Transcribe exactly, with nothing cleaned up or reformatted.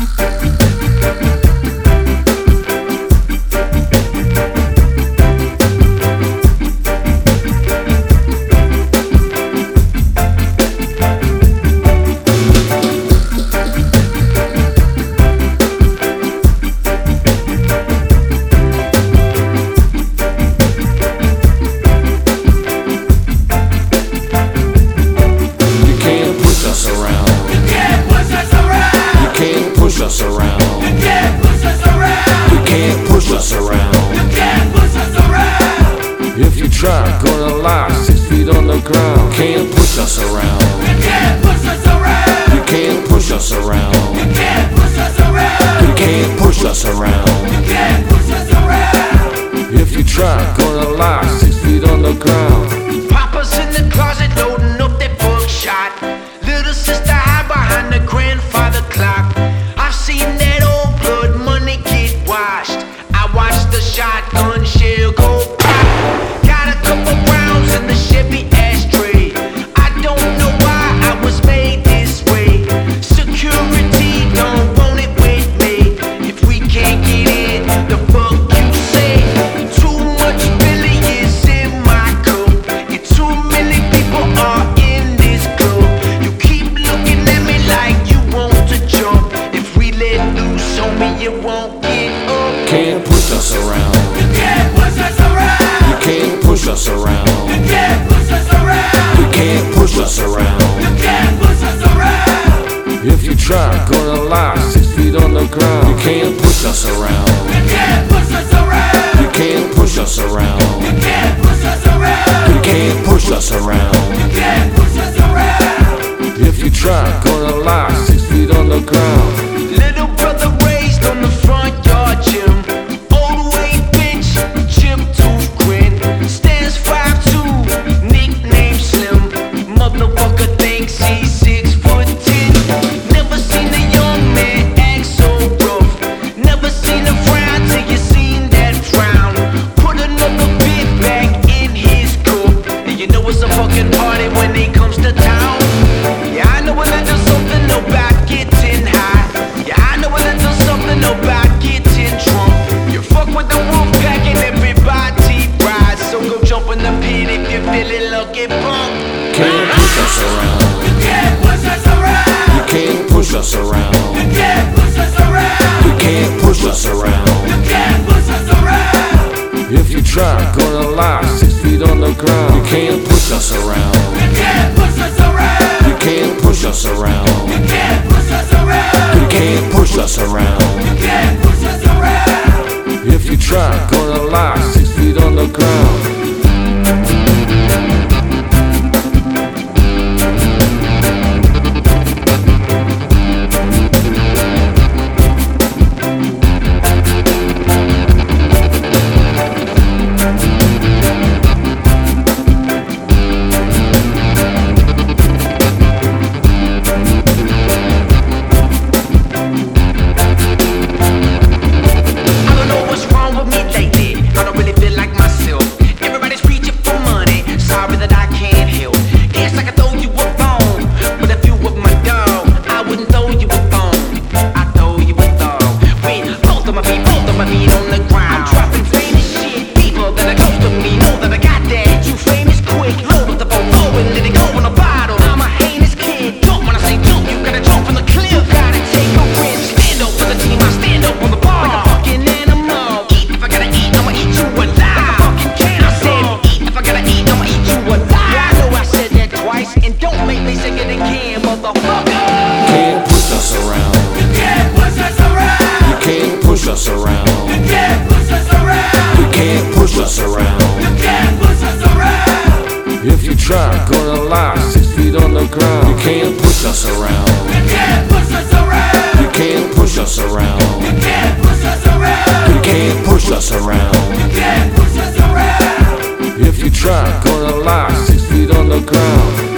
us around. You can't push us around. You can't push us around. You can't push us around. If you try, gonna lie six feet on the ground. Can't push us around. You can't push us around. You can't push us around. You can't push us around. You can't push us around. You can't push us around. If you try, gonna lie six feet on the ground. Papa's in the closet loading up that buckshot. Little sister hide behind the grandfather clock. I've seen that old blood money get washed. I watched the shotgun shell go pop. Got a couple rounds in the Chevy ashtray. I don't know why I was made this way. Security don't want it with me. If we can't get in, the fuck you say? Too much Billy is in my cup, and too many people are in this club. You keep looking at me like you want to jump. If we let loose on me, you won't get up. Can't push us around. You can't push us around. You can't push us around. You can't push us around. You can't push us around. You can't push us around. If you try, gonna lie six feet on the ground. You can't push us around. You can't push us around. You can't push us around. You can't push us around. You can't push us around. You can't push us around. If you try, gonna lie six feet on the ground. Little brother raised on the front yard gym. Old weight bench, chip tooth grin. Stands five two, nickname Slim. Motherfucker thinks he's six foot ten. Never seen a young man act so rough. Never seen a frown till you seen that frown. Put another bit back in his cup. And you know it's a fucking party when he comes to town. Yeah, I know a little something about getting high. Yeah, I know a little something about getting drunk. You fuck with the wolf pack and everybody rides. So go jump in the pit if you're feeling lucky, punk. Can't push us around. You can't push us around. You can't push us around. You can't push us around. You can't push us around. You can't push us around. If you try, gonna lie six feet on the ground. You can't push us around. You can't push us around. You can't push us around. You can't push us around. You can't push us around. You can't push us around. If you try, gonna lie six feet on the ground. I don't know what's wrong with me lately. I don't really feel like myself. Everybody's reaching for money. Sorry that I can't help. Guess I could throw you a bone, but if you were my dog, I wouldn't throw you a bone. I'd throw you a dog. With both of my feet, both of my feet on the ground. I'm dropping famous shit. People that are close to me know that I got that. You famous quick. Load up the phone, oh, and let it go in a bottle. I'm a heinous kid. Jump when I say jump, you gotta jump from the cliff. Gotta take a risk. Stand up for the team, I stand up on the bar. Like a fucking animal. Eat if I gotta eat, I'ma eat you alive. Like a fucking cannibal. I said eat if I gotta eat, I'ma eat you alive. Yeah, I know I said that twice, and don't make me say it again, motherfucker. Can't push us around. You can't push us around. You can't push us around. You can't push us around. You can't push us around. You can't push us around. If you try, gonna lie six feet on the ground. You can't push us around. You can't push us around. You can't push us around. You can't push us around. You can't push us around. You can't push us around. If you try, gonna lie six feet on the ground.